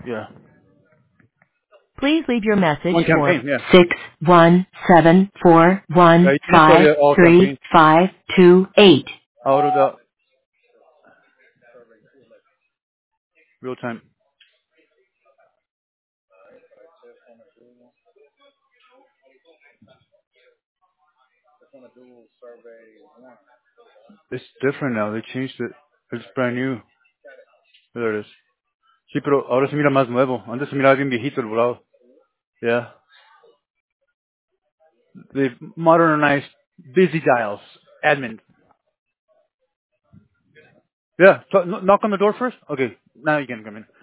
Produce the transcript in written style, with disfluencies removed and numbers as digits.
Yeah. Please leave your message One for campaign, yeah. 61741533528. Out of the real time. It's different now. They changed it. It's brand new. There it is. Sí, pero ahora se mira más nuevo. Antes se miraba bien viejito el volado. Yeah. They've modernized busy dials. Admin. Yeah. So, knock on the door first? Okay. Now you can come in.